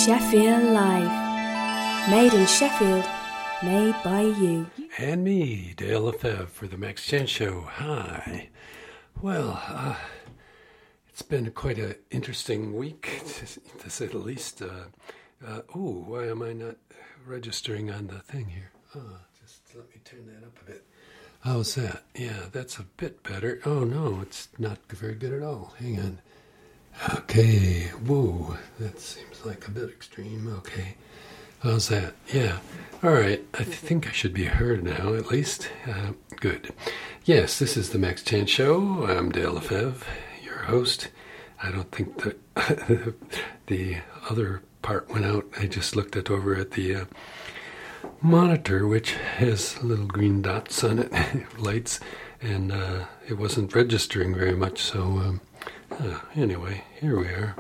Sheffield Live. Made in Sheffield, made by you. And me, Dale Lefebvre, for the Max Chen Show. Hi. Well, it's been quite an interesting week, to say the least. Why am I not registering on the thing here? Just let me turn that up a bit. How's that? Yeah, that's a bit better. Oh, no, it's not very good at all. Hang on. Okay, whoa, that seems like a bit extreme. Okay, how's that? Yeah, all right, I think I should be heard now, at least. Good. Yes, this is the Max Chan Show. I'm Dale Lefebvre, your host. I don't think that the other part went out. I just looked it over at the monitor, which has little green dots on it, lights, and it wasn't registering very much, so... anyway, here we are.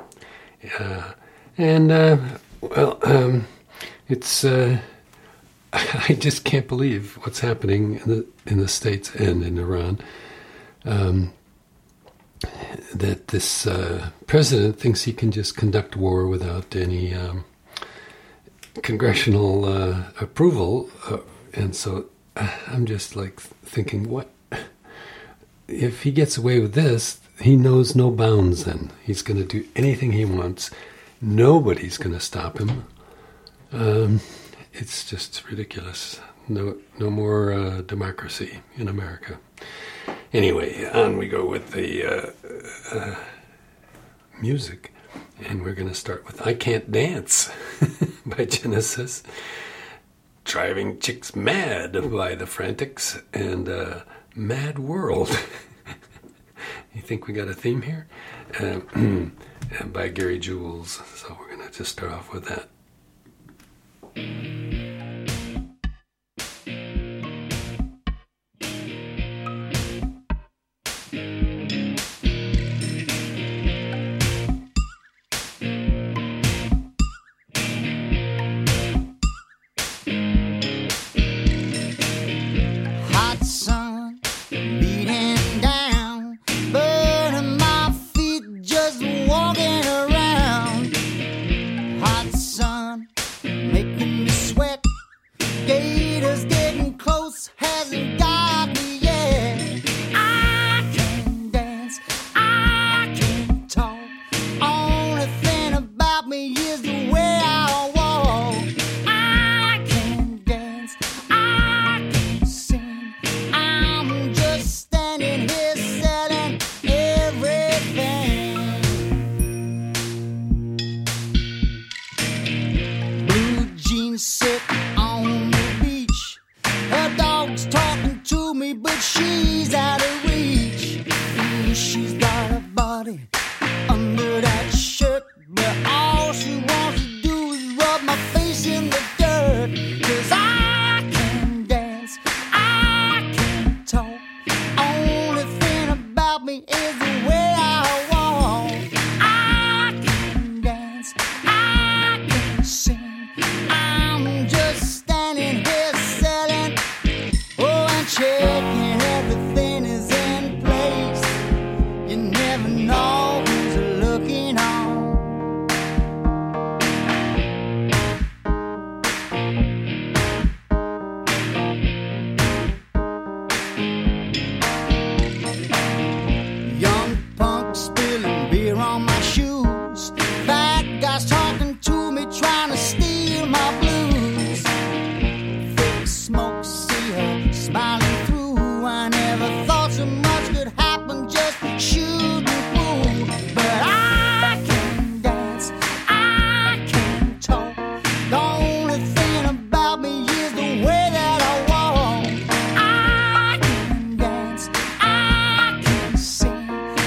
It's I just can't believe what's happening in the States and in Iran. That this president thinks he can just conduct war without any congressional approval, and so I'm just like thinking, what if he gets away with this? He knows no bounds then. He's going to do anything he wants. Nobody's going to stop him. It's just ridiculous. No more democracy in America. Anyway, on we go with the music. And we're going to start with I Can't Dance by Genesis. Driving Chicks Mad by The Frantics. And Mad World. You think we got a theme here? By Gary Jules. So we're going to just start off with that.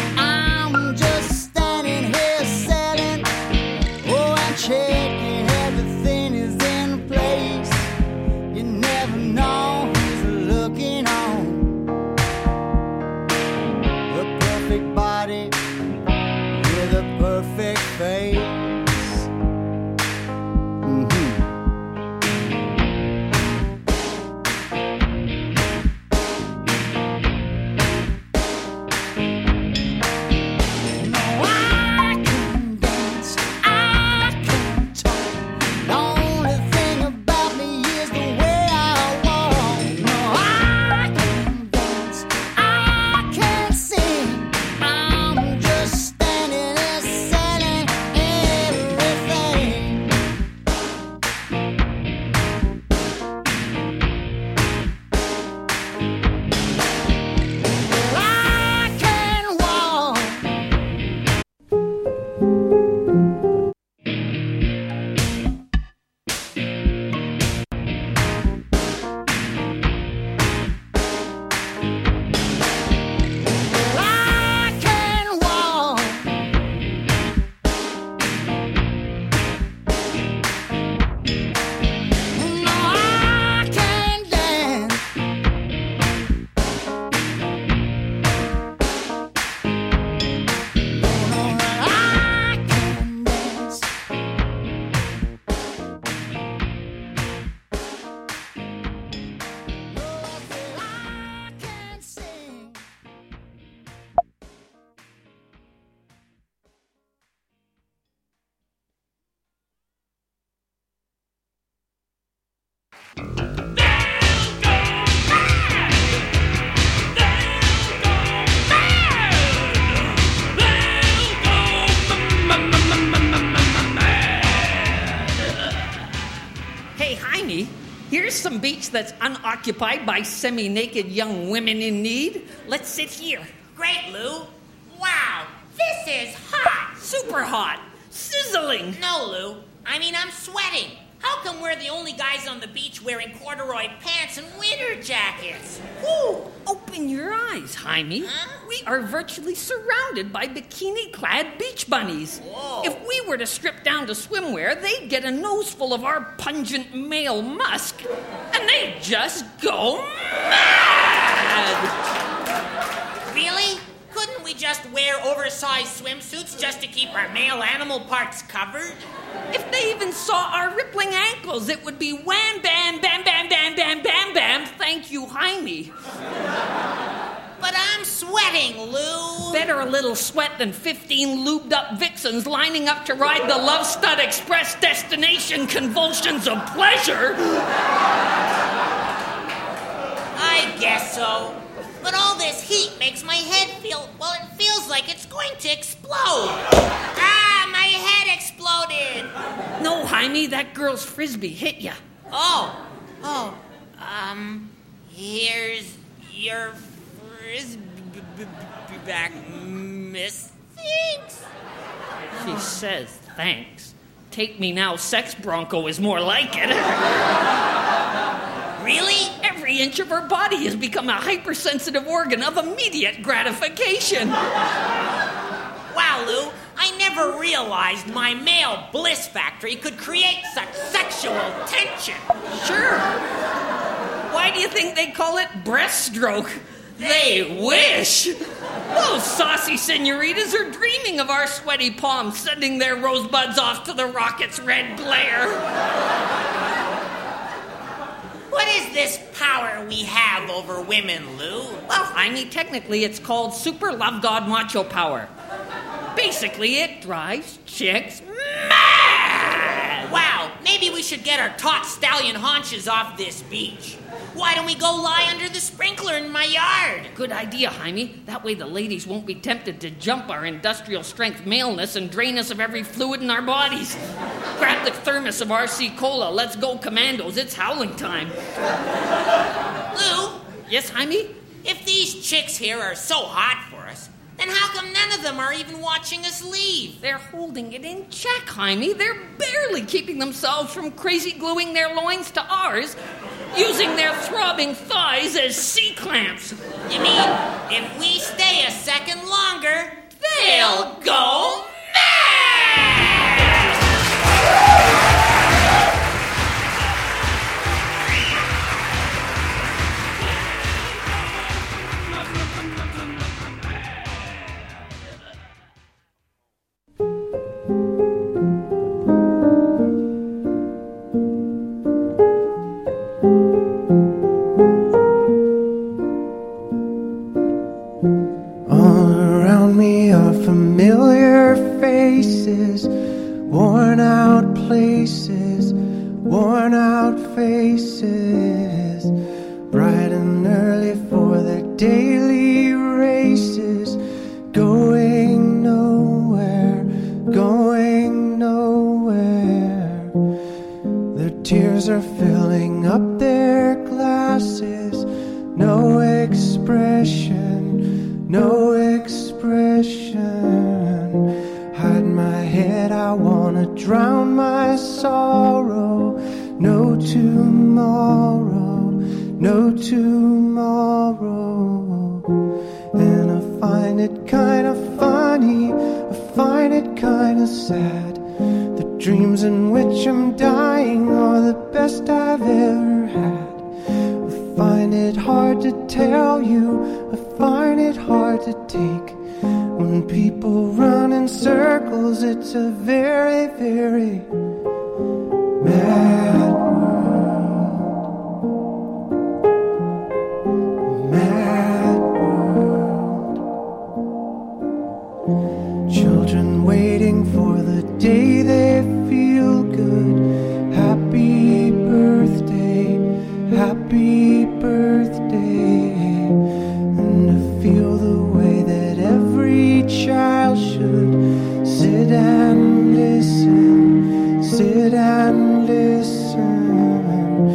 Checking Jaime, here's some beach that's unoccupied by semi-naked young women in need. Let's sit here. Great, Lou. Wow, this is hot. Super hot. Sizzling. No, Lou. I mean, I'm sweating. How come we're the only guys on the beach wearing corduroy pants and winter jackets? Woo! Open your eyes, Jaime. Huh? We are virtually surrounded by bikini-clad beach bunnies. Whoa. If we were to strip down to swimwear, they'd get a nose full of our pungent male musk, and they'd just go mad. Really? Couldn't we just wear oversized swimsuits just to keep our male animal parts covered? If they even saw our rippling ankles, it would be wham, bam, bam, bam, bam, bam, bam, bam. Thank you, Jaime. But I'm sweating, Lou. Better a little sweat than 15 lubed-up vixens lining up to ride the Love Stud Express destination convulsions of pleasure. I guess so. But all this heat makes my head feel, well, it feels like it's going to explode. Ah, my head exploded. No, Jaime, that girl's frisbee hit ya. Here's your frisbee back, miss. Thanks. She says thanks. Take me now, sex bronco is more like it. Really? Every inch of her body has become a hypersensitive organ of immediate gratification. Wow, Lou, I never realized my male bliss factory could create such sexual tension. Sure. Why do you think they call it breaststroke? They wish. Those saucy senoritas are dreaming of our sweaty palms sending their rosebuds off to the rocket's red glare. What is this power we have over women, Lou? Well, Jaime, technically it's called Super Love God Macho Power. Basically, it drives chicks mad! Wow, maybe we should get our taut stallion haunches off this beach. Why don't we go lie under the sprinkler in my yard? Good idea, Jaime. That way the ladies won't be tempted to jump our industrial strength maleness and drain us of every fluid in our bodies. Grab the thermos of RC Cola. Let's go commandos. It's howling time. Lou? Yes, Jaime? If these chicks here are so hot for us, then how come none of them are even watching us leave? They're holding it in check, Jaime. They're barely keeping themselves from crazy gluing their loins to ours, using their throbbing thighs as C-clamps. You mean, if we stay a second longer, they'll go mad! Worn out faces, bright and early for their daily races, going nowhere, going nowhere. Their tears are filling up their glasses, no expression, no expression. Hide my head, I wanna drown my sorrow. No tomorrow, no tomorrow. And I find it kinda funny, I find it kinda sad. The dreams in which I'm dying are the best I've ever had. I find it hard to tell you, I find it hard to take. When people run in circles, it's a very, very mad world. Mad world. Children waiting for the day they feel good. Happy birthday, happy birthday. And to feel the way that every child should sit and listen, sit and listen.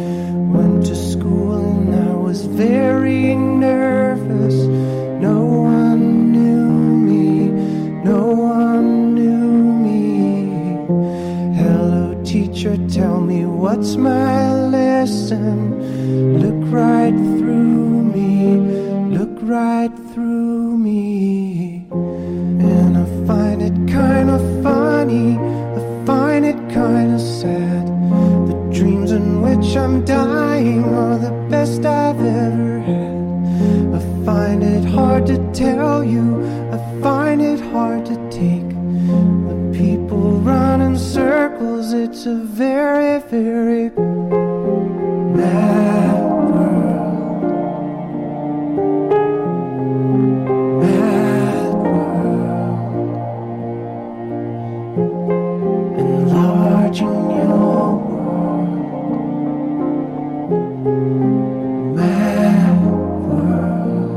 picture, tell me what's my lesson. Look right through me, look right through me. And I find it kind of funny, I find it kind of sad. The dreams in which I'm dying are the best I've ever had. I find it hard to tell you, I find it hard to take. The people run in circles, it's a very, very mad world. Mad world. Enlarging your world. Mad world.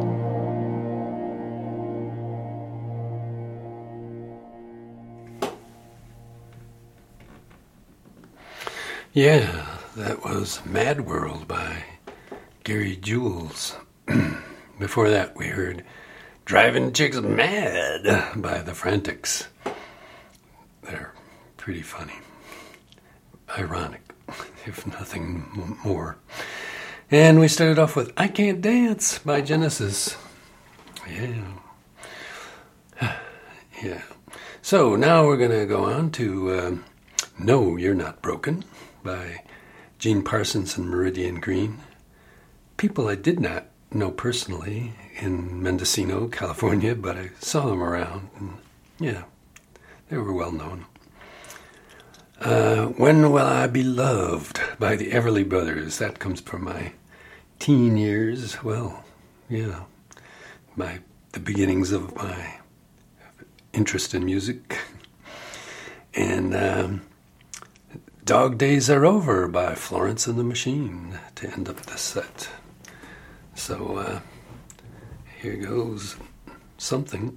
Yeah, that was Mad World by Gary Jules. Before that, we heard Driving Chicks Mad by The Frantics. They're pretty funny. Ironic, if nothing more. And we started off with I Can't Dance by Genesis. Yeah. Yeah. So now we're going to go on to No, You're Not Broken by Gene Parsons and Meridian Green. People I did not know personally in Mendocino, California, but I saw them around. And yeah, they were well known. When Will I Be Loved by the Everly Brothers. That comes from my teen years. Well, yeah, the beginnings of my interest in music. And Dog Days Are Over by Florence and the Machine to end up this set. So here goes something.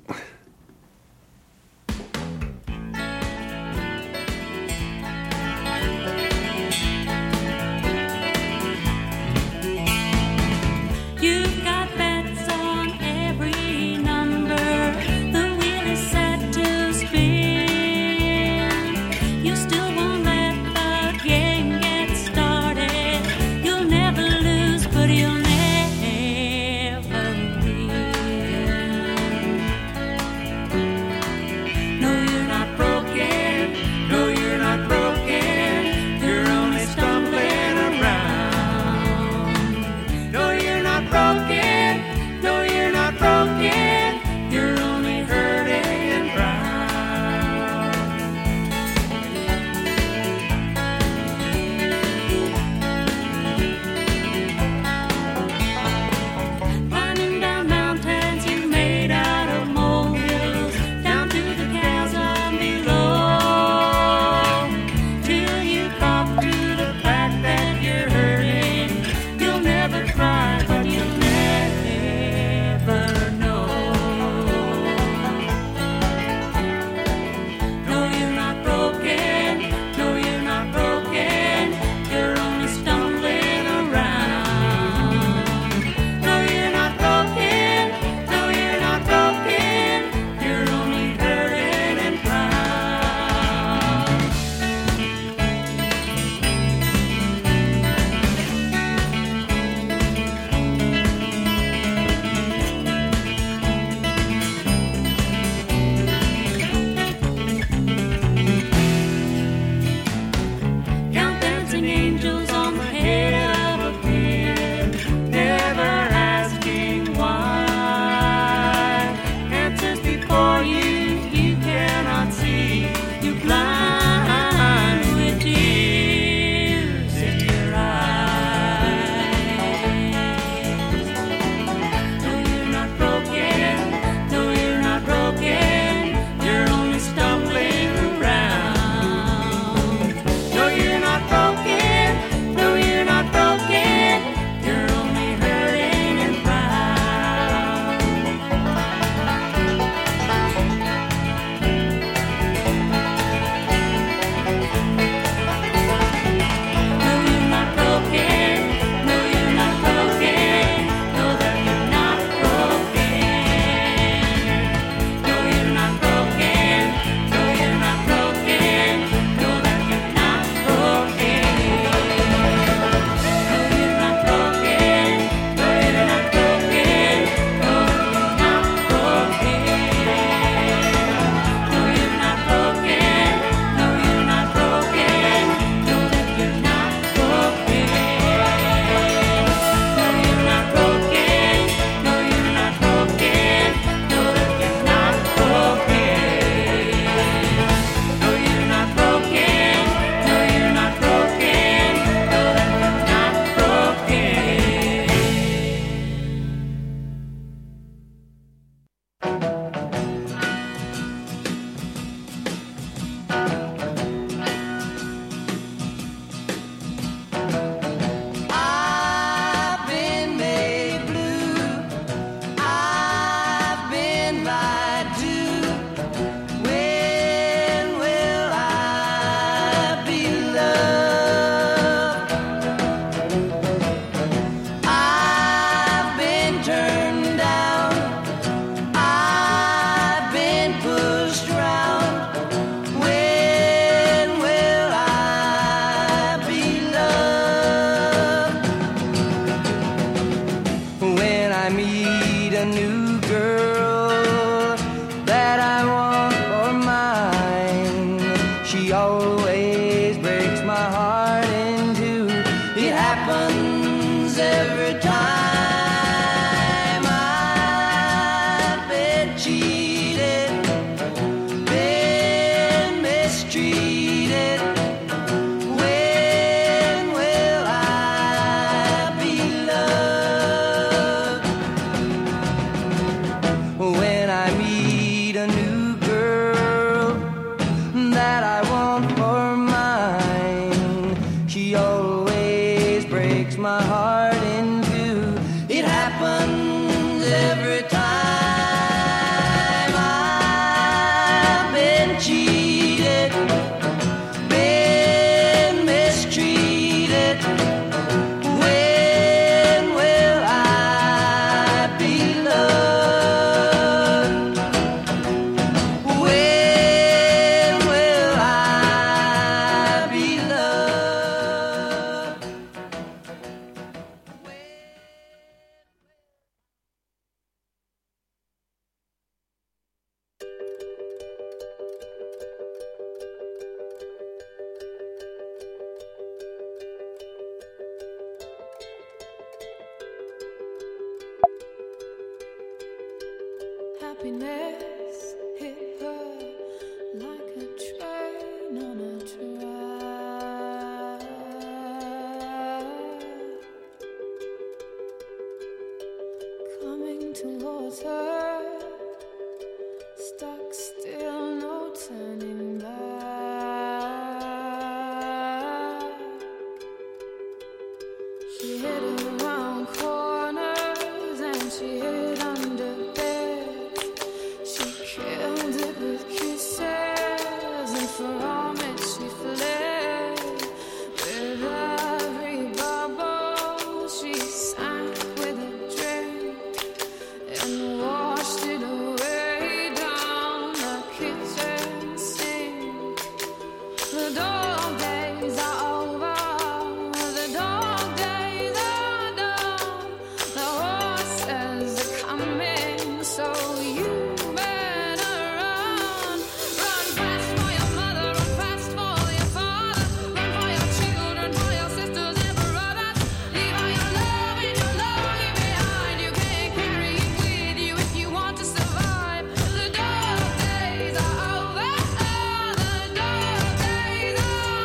You've got bets on every number. The wheel is set to spin. You still won't let the game get started. You'll never lose, but you'll never win. always breaks my heart in two. It happens every time. I've been cheated, been mistreated. When will I be loved? When I meet a new girl that I want for mine, she always breaks my heart in two. It happens every time. I've been cheated, been mistreated. When will I be loved? When will I be loved? Happiness hit her like a train on a track, coming towards her, stuck still, no turning back. She hid around corners and she hid under beds. She killed it with kisses, and from it she fled. With every bubble she sank with a drink and washed it away down the kitchen sink. The dog days are over, the dog days are done. The horses are coming, so you better run. Run fast for your mother, run fast for your father, run for your children, for your sisters and brothers. Leave all your love and your lonely behind. You can't carry it with you if you want to survive. The dog days are over, the dog days are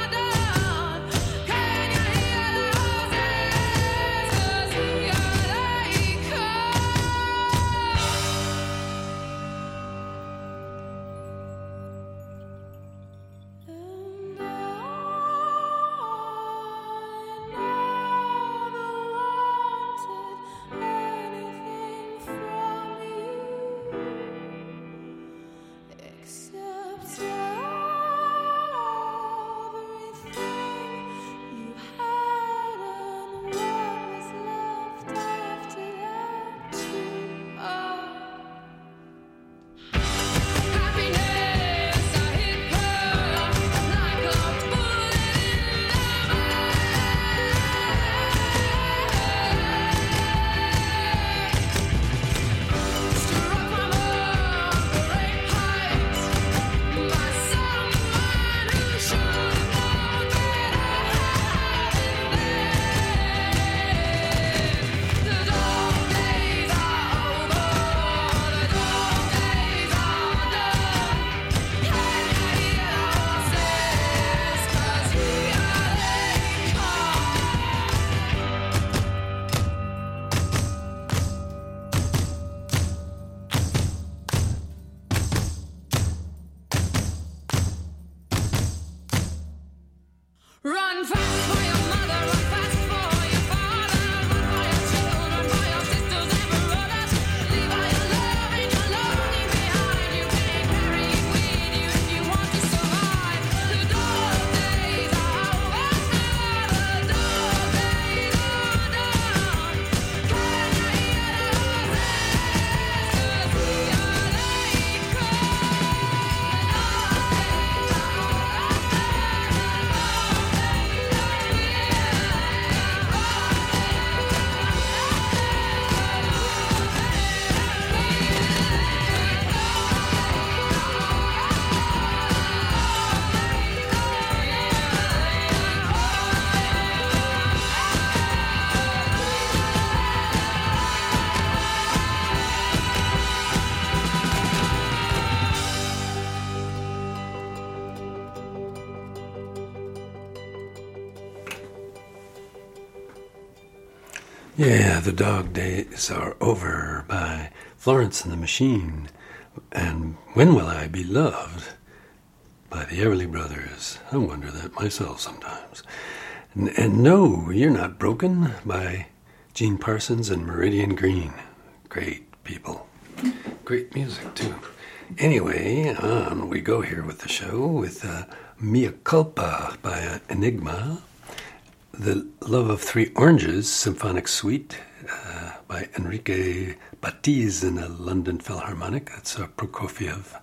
Yeah, the dog days are over by Florence and the Machine. And When Will I Be Loved by the Everly Brothers. I wonder that myself sometimes. And No, You're Not Broken by Gene Parsons and Meridian Green. Great people. Great music, too. Anyway, on we go here with the show with Mea Culpa by Enigma. The Love of Three Oranges Symphonic Suite by Enrique Batiz in the London Philharmonic. That's a Prokofiev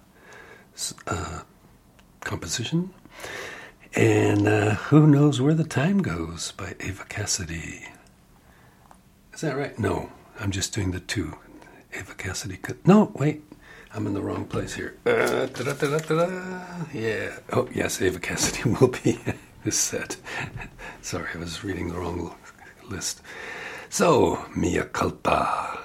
composition. And Who Knows Where the Time Goes by Ava Cassidy. Is that right? No, I'm just doing the two. Ava Cassidy. No, wait. I'm in the wrong place here. Yeah. Oh, yes, Ava Cassidy will be this set. Sorry, I was reading the wrong list. So, Mea Culpa.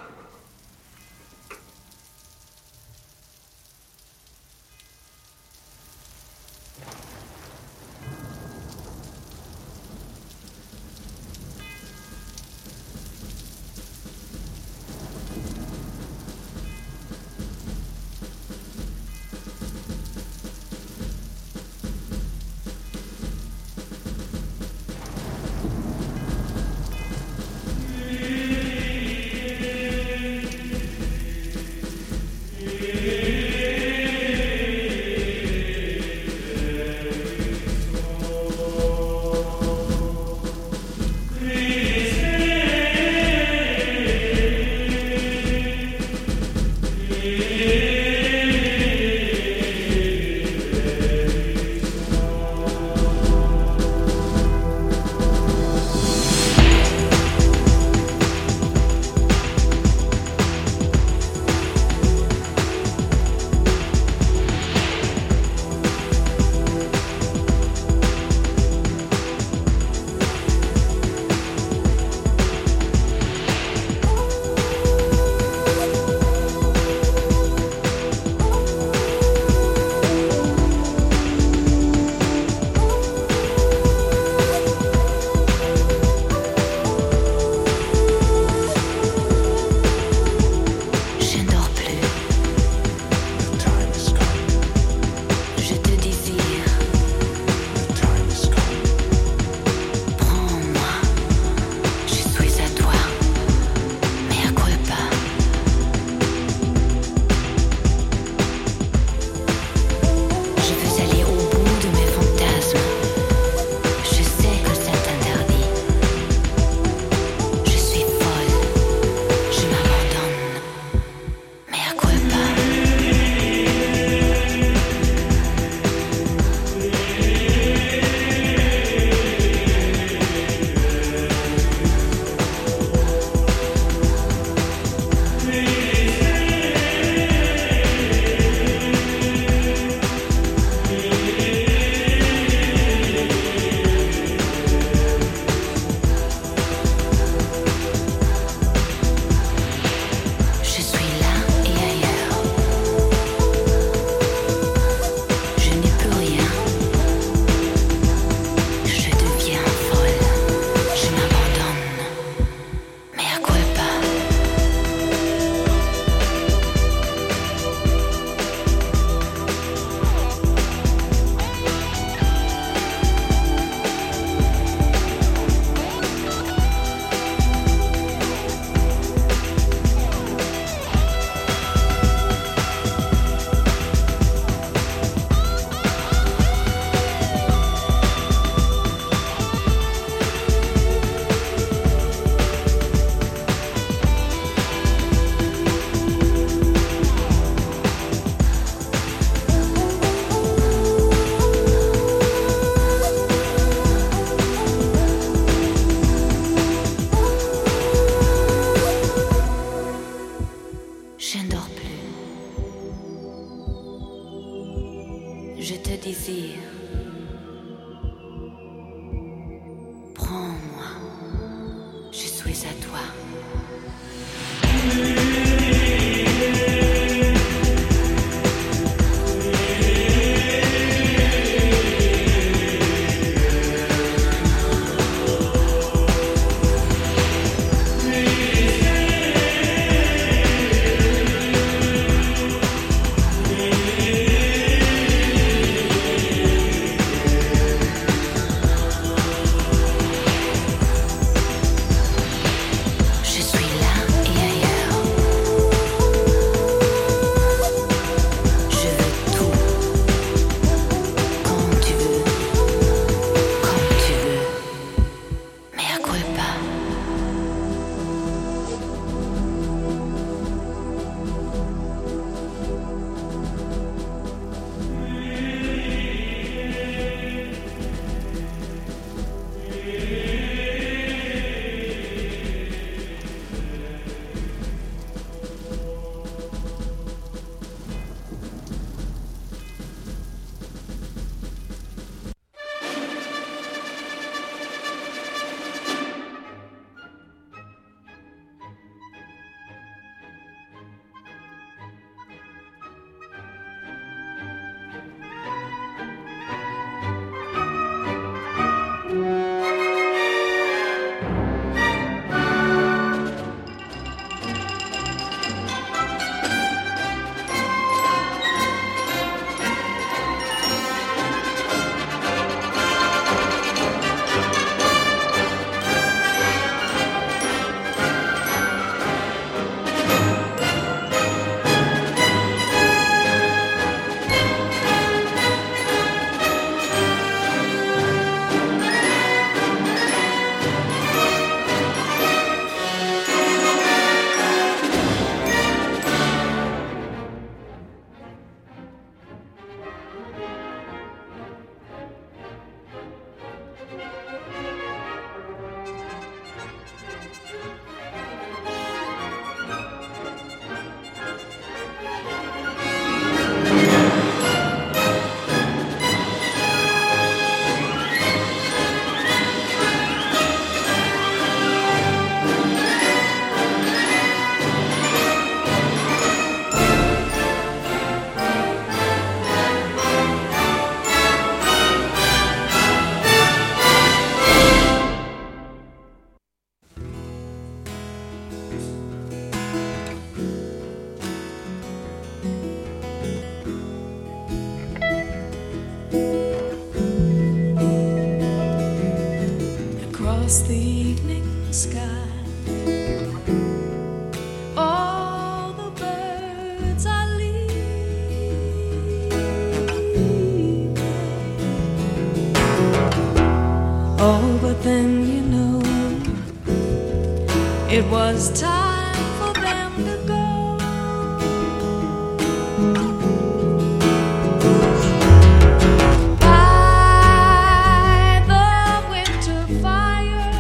across the evening sky. All the birds are leaving. Oh, but then you know it was time for them to go. By the winter fire,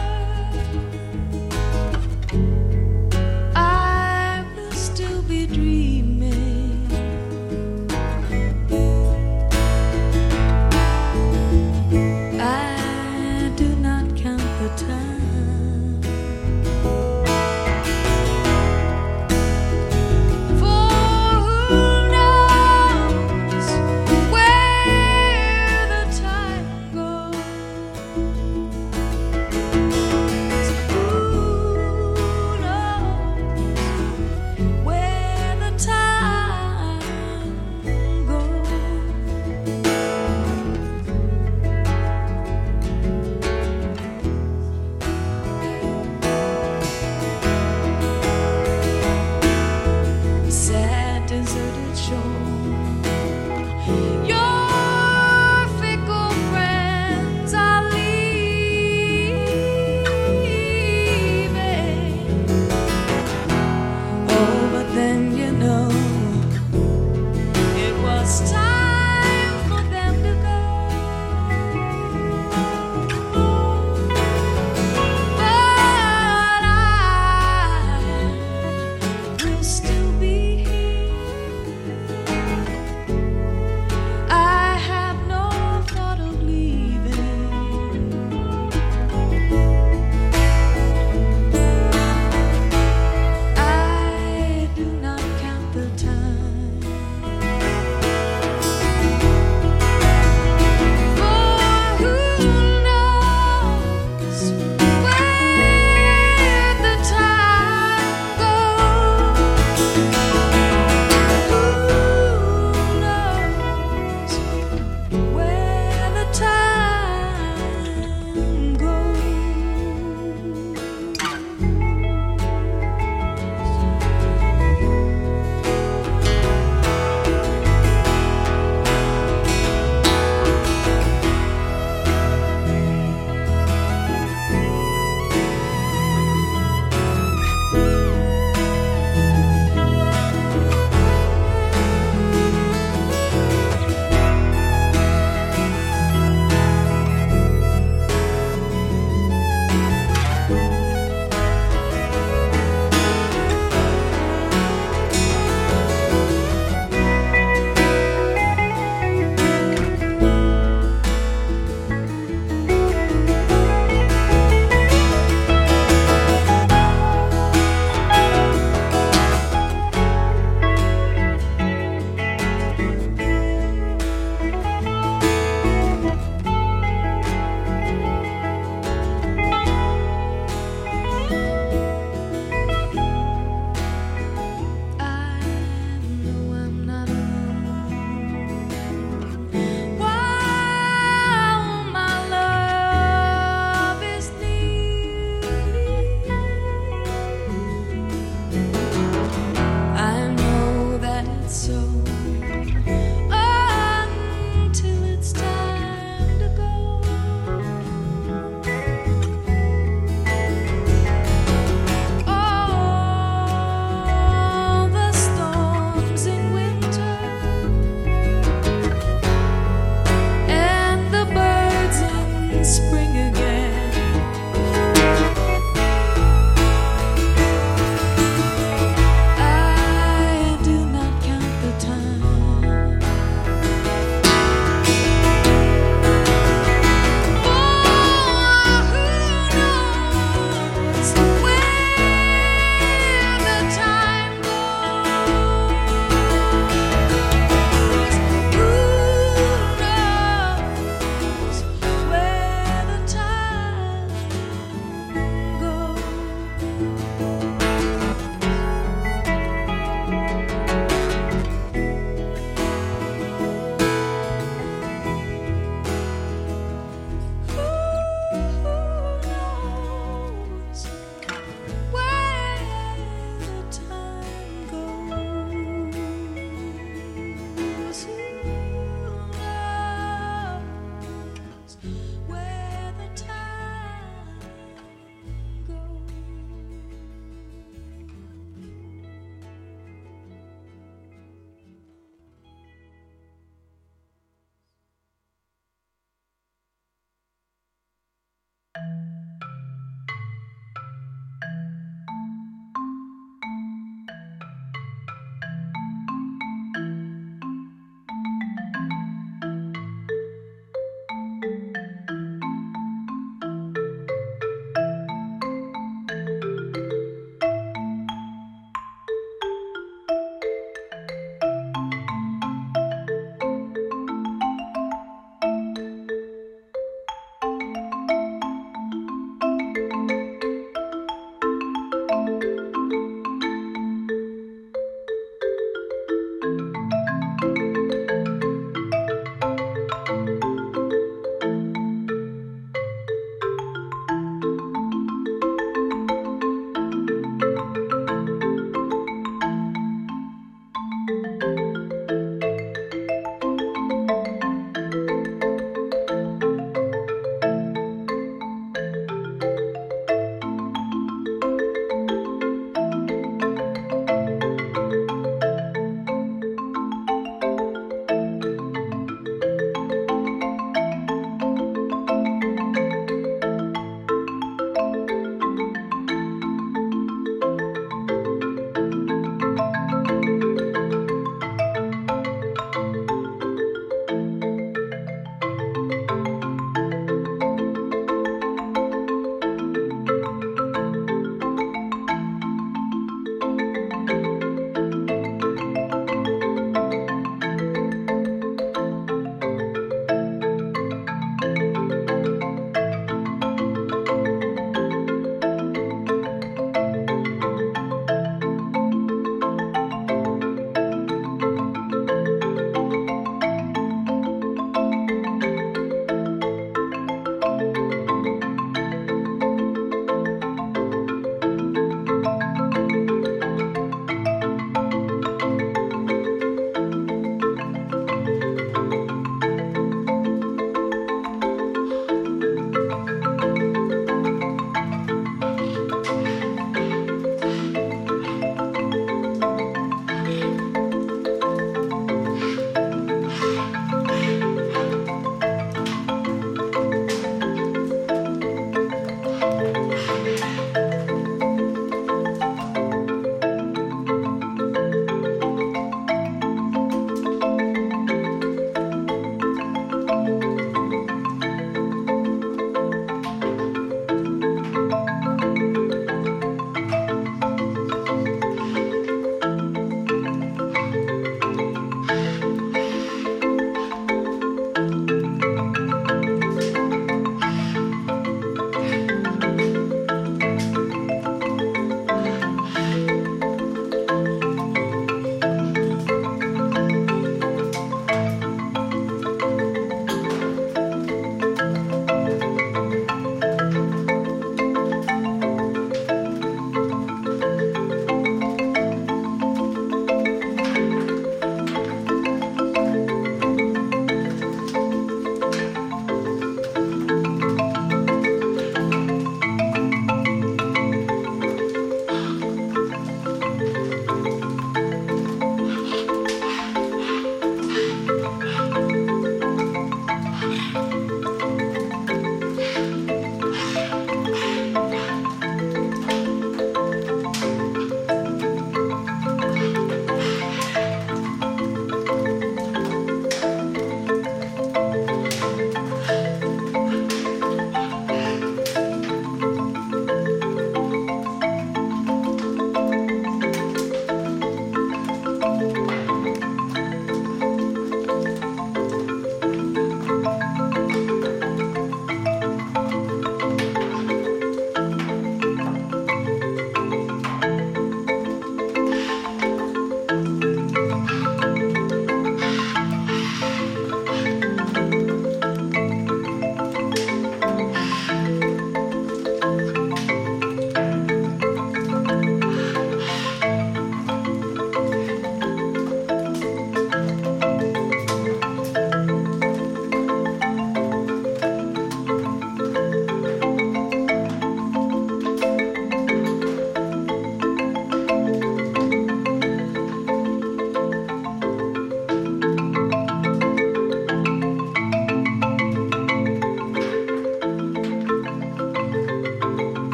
I will still be dreaming. I do not count the time.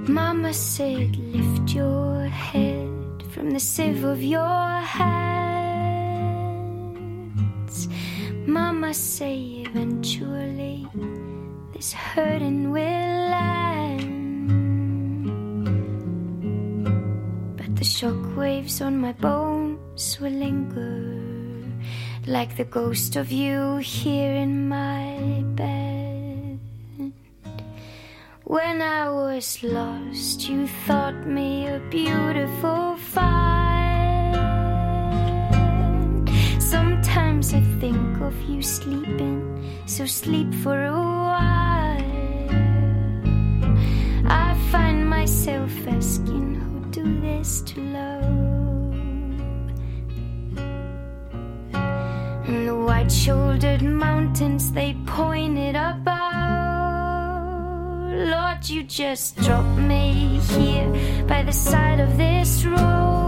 Mama said, lift your head from the sieve of your hands. Mama say, eventually this hurting will end. But the shockwaves on my bones will linger, like the ghost of you here in my bed. When I was lost, you thought me a beautiful find. Sometimes I think of you sleeping, so sleep for a while. I find myself asking, who do this to love? And the white-shouldered mountains, they pointed above. Lord, you just dropped me here by the side of this road.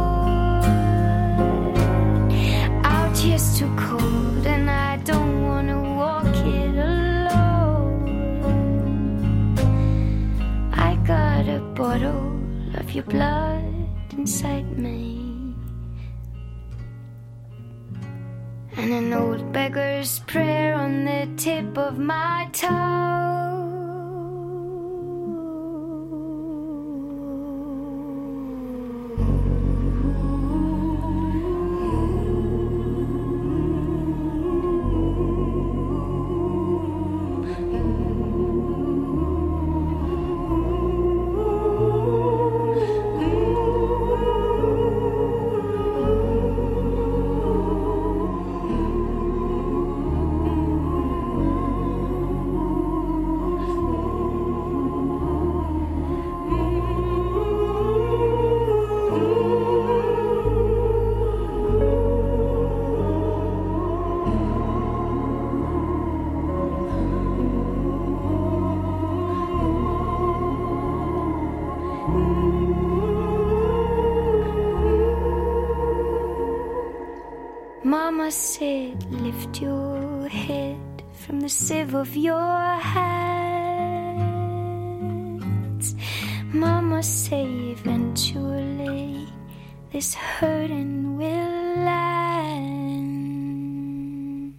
Out here's too cold, and I don't want to walk it alone. I got a bottle of your blood inside me, and an old beggar's prayer on the tip of my tongue. Mama said, lift your head from the sieve of your hands. Mama say, eventually this hurting will end.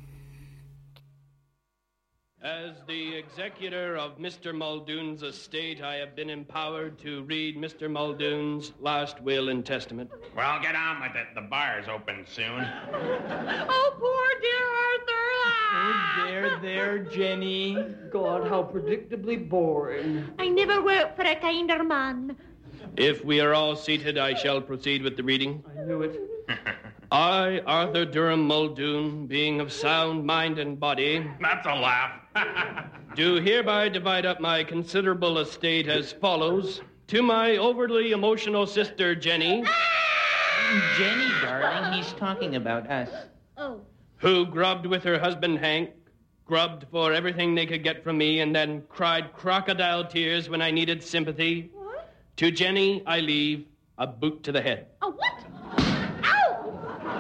As the executor of Mr. Muldoon's estate, I have been empowered to read Mr. Muldoon's last will and testament. Well, get on with it. The bar's open soon. Oh, poor dear Arthur. Oh, there, Jenny. God, how predictably boring. I never worked for a kinder man. If we are all seated, I shall proceed with the reading. I knew it. I, Arthur Durham Muldoon, being of sound mind and body... That's a laugh. do hereby divide up my considerable estate as follows. To my overly emotional sister, Jenny... Jenny, darling, he's talking about us. Oh. Who grubbed with her husband, Hank, grubbed for everything they could get from me, and then cried crocodile tears when I needed sympathy. What? To Jenny, I leave a boot to the head. A what? Ow!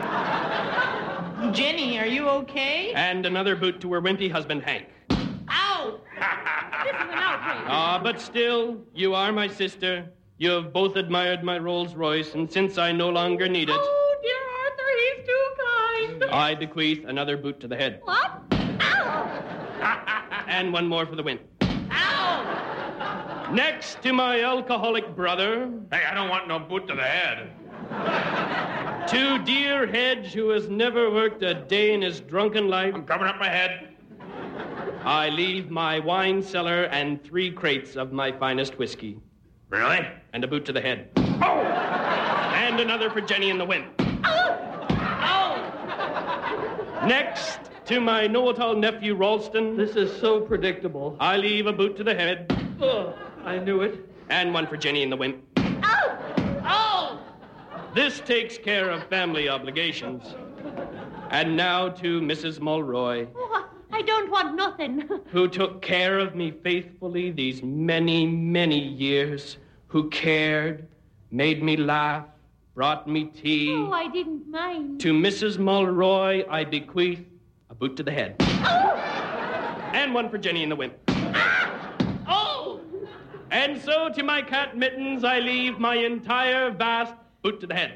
Jenny, are you okay? And another boot to her wimpy husband, Hank. Ow! This is an outrage. But still, you are my sister. You have both admired my Rolls Royce, and since I no longer need it... Oh, dear Arthur, he's too kind. I bequeath another boot to the head. What? Ow! And one more for the wimp. Ow! Next to my alcoholic brother... Hey, I don't want no boot to the head. To dear Hedge, who has never worked a day in his drunken life... I'm covering up my head. I leave my wine cellar and 3 crates of my finest whiskey. Really? And a boot to the head. Oh! And another for Jenny and the wimp. Oh! Oh! Next, to my know-it-all nephew, Ralston... This is so predictable. I leave a boot to the head. Oh, I knew it. And one for Jenny and the wimp. Oh! Oh! This takes care of family obligations. And now to Mrs. Mulroy. Oh, I don't want nothing. Who took care of me faithfully these many, many years. Who cared, made me laugh, brought me tea. Oh, I didn't mind. To Mrs. Mulroy, I bequeath a boot to the head. Oh! And one for Jenny and the wimp. Ah! Oh! And so to my cat Mittens I leave my entire vast boot to the head.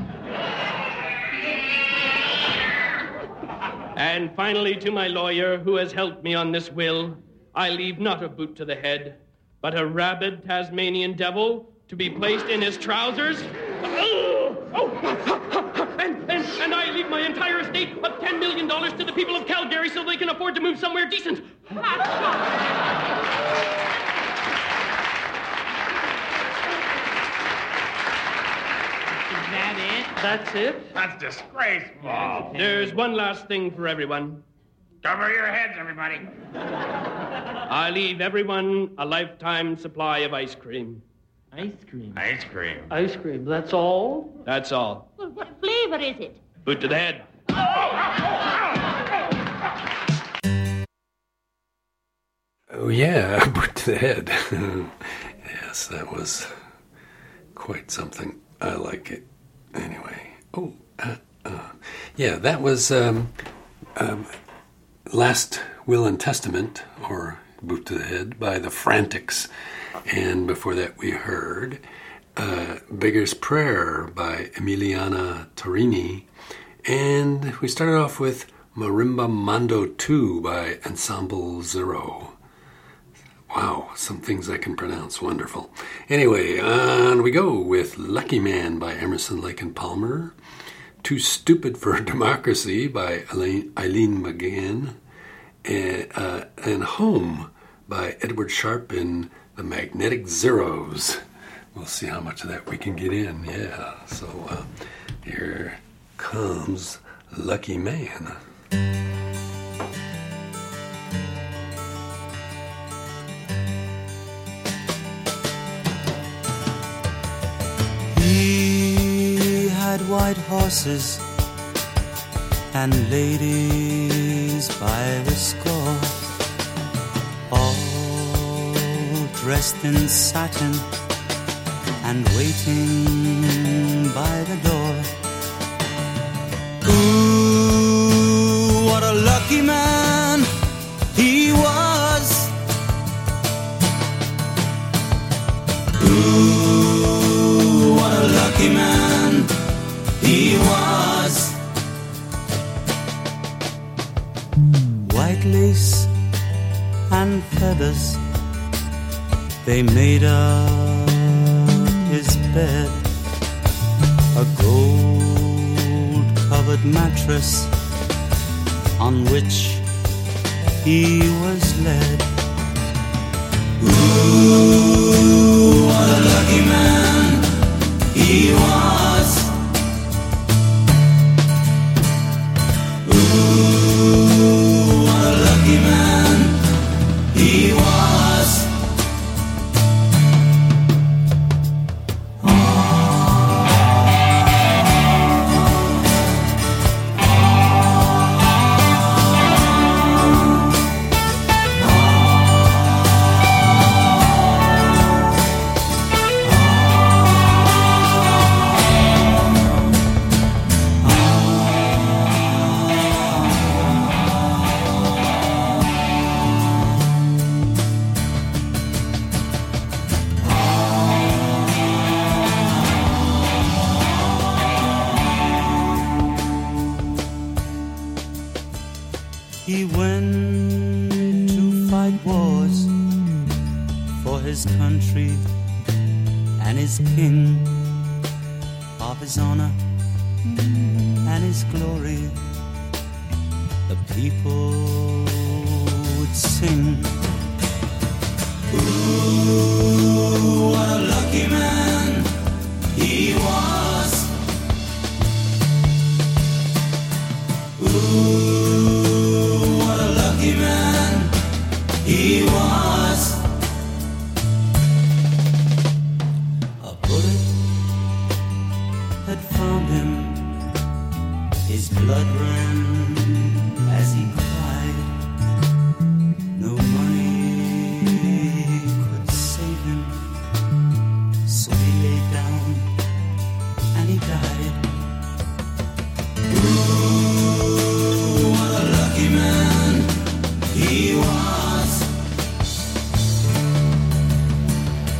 And finally to my lawyer who has helped me on this will, I leave not a boot to the head, but a rabid Tasmanian devil to be placed in his trousers. And I leave my entire estate of $10 million to the people of Calgary so they can afford to move somewhere decent. Is that it? That's it? That's disgraceful. There's one last thing for everyone. Cover your heads, everybody. I leave everyone a lifetime supply of ice cream. Ice cream. Ice cream. Ice cream, that's all? That's all. Well, what flavor is it? Boot to the head. Oh, yeah, boot to the head. Yes, that was quite something. I like it. Anyway. Oh, yeah, that was Last Will and Testament, or Boot to the Head, by the Frantics. And before that we heard Beggar's Prayer by Emiliana Torini. And we started off with Marimba Mando 2 by Ensemble Zero. Wow, some things I can pronounce. Wonderful. Anyway, on we go with Lucky Man by Emerson, Lake and Palmer. Too Stupid for Democracy by Eileen McGann. And Home by Edward Sharpe and the Magnetic Zeros. We'll see how much of that we can get in. Yeah, so here comes Lucky Man. He had white horses and ladies by the score, all dressed in satin and waiting by the door. Ooh, what a lucky man he was. Ooh, what a lucky man he was. White lace and feathers, they made up his bed. A gold-covered mattress on which he was led. Ooh, what a lucky man he was. Ooh, what a lucky man he was. He went to fight wars for his country and his king, of his honor and his glory. The people would sing. Ooh, what a lucky man he was. Ooh, what a lucky man he was. A bullet had found him. His blood ran as he cried. No money could save him, so he lay down and he died. Ooh, what a lucky man he was.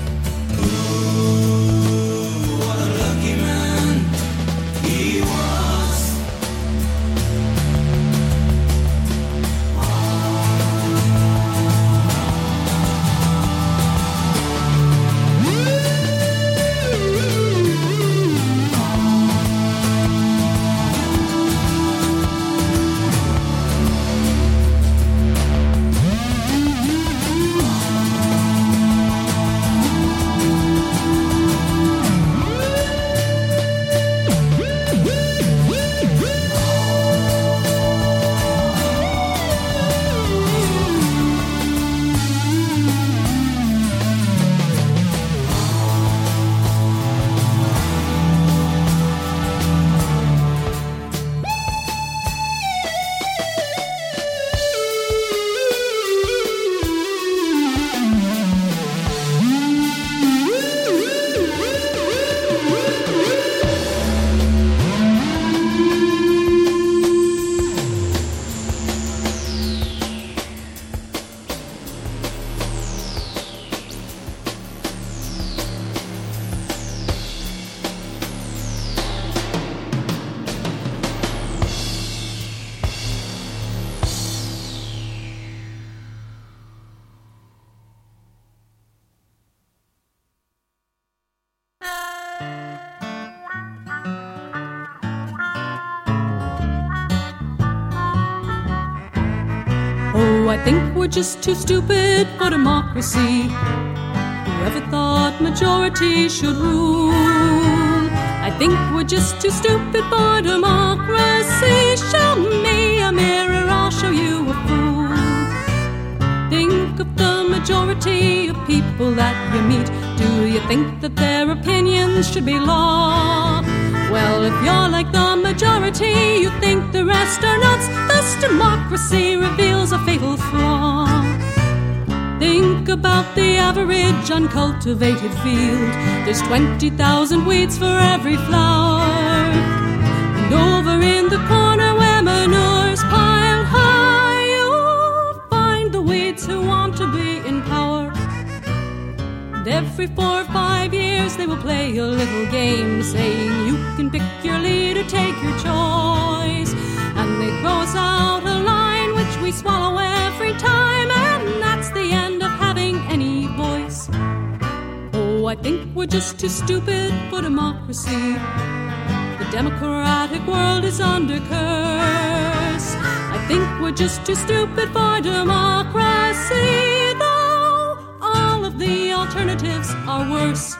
Oh, I think we're just too stupid for democracy. Whoever thought majority should rule? I think we're just too stupid for democracy. Show me a mirror, I'll show you a fool. Think of the majority of people that you meet. Do you think that their opinions should be law? Well, if you're like the majority, you think the rest are nuts. Thus democracy reveals a fatal flaw. Think about the average uncultivated field. There's 20,000 weeds for every flower. And over in the corner where manure's piled high, you'll find the weeds who want to be in power. And every 4 or 5 years they will play a little game, saying you can pick your leader, take your choice. And they throw us out a line which we swallow every time, and that's the end of having any voice. Oh, I think we're just too stupid for democracy. The democratic world is under curse. I think we're just too stupid for democracy, though all of the alternatives are worse.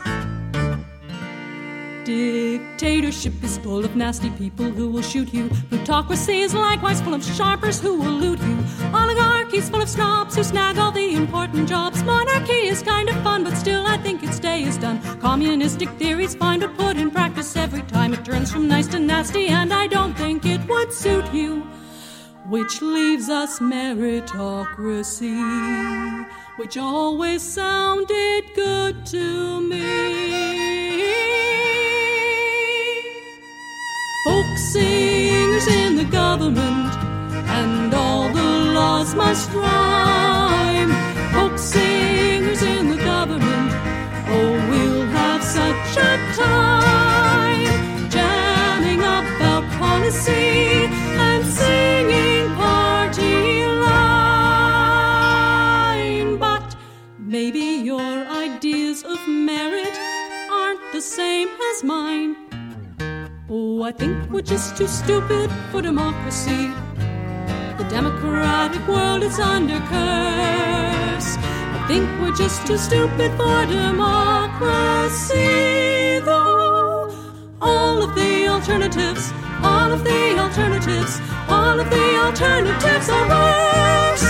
Dictatorship is full of nasty people who will shoot you. Plutocracy is likewise full of sharpers who will loot you. Oligarchy is full of snobs who snag all the important jobs. Monarchy is kind of fun, but still I think its day is done. Communistic theories fine, but put in practice every time it turns from nice to nasty, and I don't think it would suit you. Which leaves us meritocracy, which always sounded good to me. Folk singers in the government, and all the laws must rhyme. Folk singers in the government, oh, we'll have such a time, jamming about policy and singing party line. But maybe your ideas of merit aren't the same as mine. Oh, I think we're just too stupid for democracy. The democratic world is under curse. I think we're just too stupid for democracy, though all of the alternatives, all of the alternatives, all of the alternatives are worse.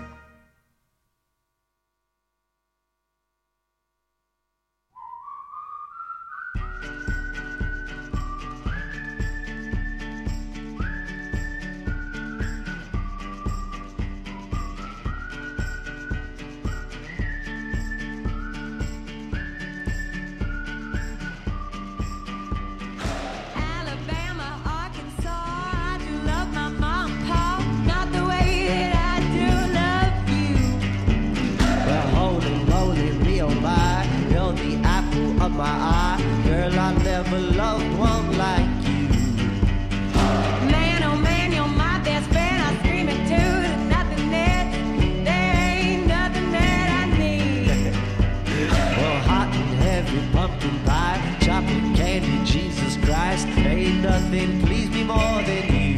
My eye, girl, I never loved one like you. Man, oh man, you're my best friend. I scream it too. There's nothing there. There ain't nothing that I need. Well, hot and heavy pumpkin pie, chocolate candy, Jesus Christ, ain't nothing please me more than you.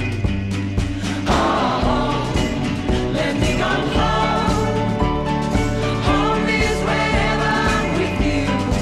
Oh, let me go home. Home is wherever I'm with you.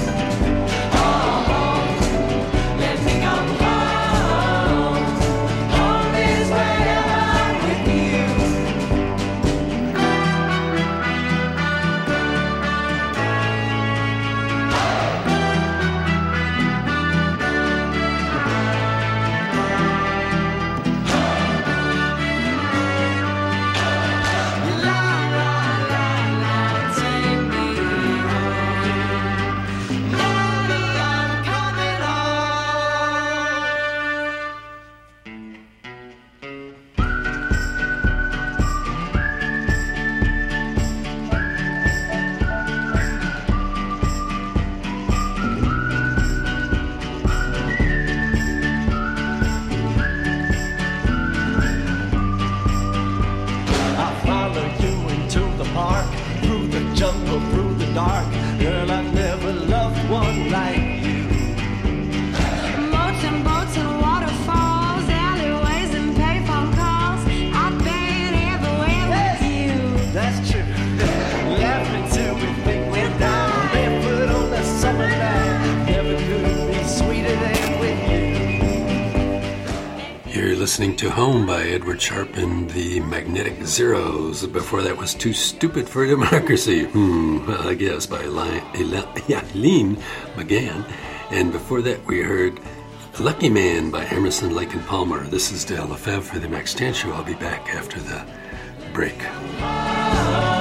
Dark, girl, I never loved one like you. Boats and waterfalls, alleyways and payphone calls. I've been everywhere with you. listening to Home by Edward Sharpe and the Magnetic Zeros. Before that was Too Stupid for Democracy, well, I guess, by Eileen McGann. And before that we heard Lucky Man by Emerson, Lake and Palmer. This is Dale Lefebvre for the Max Chan Show. I'll be back after the break.